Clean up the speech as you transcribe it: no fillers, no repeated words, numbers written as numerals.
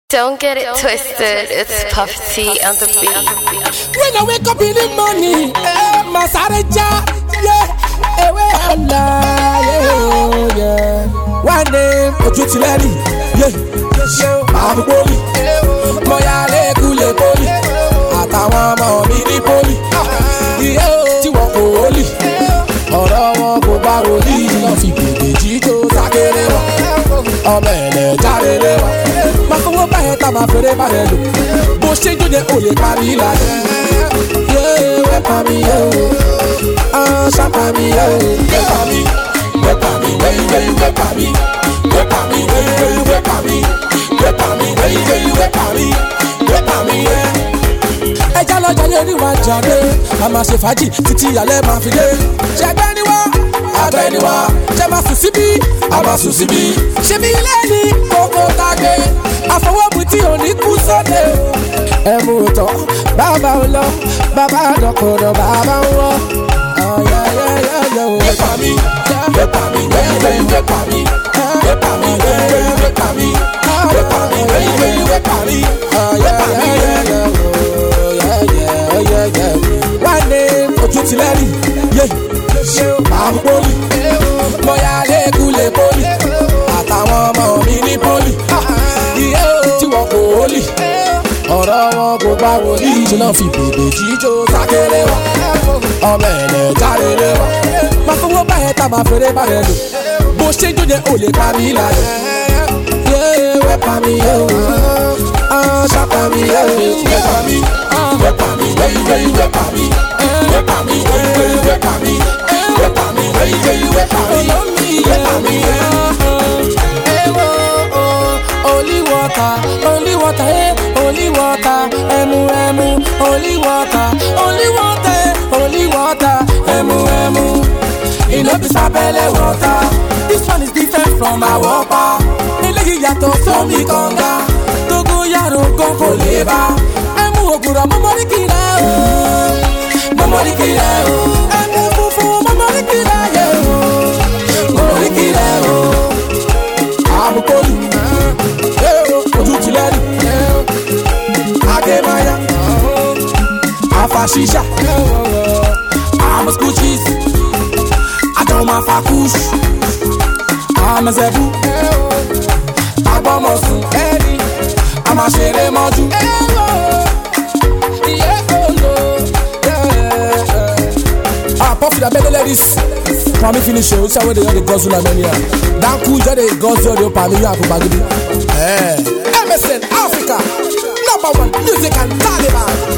Don't get it twisted, it's Puff T on the beat. When I wake up in the morning, Masareja, yeah, yeah. One day, Ojutilari, yeah, I'm Poli, Moyale Kule Poli, Atawa Mami ni Poli, yeah, Tiwako Oli, Oro Go Baroli, Fi Bebe Jito Sakelewa, Omele Jarelewa. Ma fọwọ́ bá ẹ ta ma fèrè bá ẹ lò bó ṣe jóde ò lè parí lálẹ́. Yéé wẹ́pà mi yé o, ṣàpà mi yé o. Wẹ́pà mi, wẹ́pà mi, wẹ́yí wẹ́pà mi. Wẹ́pà mi, wẹ́yí wẹ́pà mi. Wẹ́pà mi, wẹ́yí wẹ́pà mi. Wẹ́pà mi yé. Ẹja lọ́jà ní oníwà jáde, a máa ṣe fàájì títí alẹ́ máa fi dé. Ṣẹgbẹ́ ni wá, àgbẹ̀ ni wá, ṣe máa sùn síbí, a máa sùn síbí. Ṣé bí ilé ní kókó tàgé? Àfọwọ́bù tí ò ní kú sóde o. Ẹ̀mú tán, bàbá ń lọ, bàbá dọ̀kọ̀dọ̀, bàbá ń wọ́. Wẹ́pà mi, wẹ́pà mi, wẹ́yí wẹ́pà mi. Wẹ́pà mi, wẹ́yí wẹ́pà mi. Wẹ́pà mi, wẹ́yí wẹ́pà mi. Wẹ́pà mi, one day, Ojutilari, I'm Poli, Moyale Kule Poli, àtàwọn ọmọ mi ní Poli. Tí wọn kò wọlé ọ̀rọ̀ wọn kò bá wọlé ṣe náà fi bèbè jíjó sákéré wa ọmọ ẹ̀lẹ̀ járere wa má fọwọ́ bá ẹ ta má fèrè bá ẹ lò bó ṣe jóde ò lè pa mí lálẹ́. Yéé wẹ́pà mi yé o ṣàpà mi yé o. Wẹ́pà mi, wẹ́pà mi, wẹ́yí wẹ́pà mi. Wẹ́pà mi, wẹ́yí wẹ́pà mi. Wẹ́pà mi, wẹ́yí wẹ́pà mi. Wẹ́pà mi yé. Holy water, holy water, emu, holy water, emu. It no be sapele water. This one is different from our water. Eléyìí yàtọ̀ sómi kànga. Togo yàrá gan kò lè bá. Emu ògùrọ̀ mọ́mọ́rí kìlá o. Mọ́mọ́rí kìlá o. Emu funfun mọ́mọ́rí kìlá yẹ o. Mọ́mọ́rí kìlá o. Àbùkọ́lù. Ojutilari, Agemaya, Afashisha, Amaskuchis, Adoma Fakush, Amazebu, Abamosu, Amashere Moju. Puffy the belly ladies. Come finish show, so where they the girls who mania. Dan cool, the girls who are pami you have bagidi. MSN Africa, #1 music and Taliban.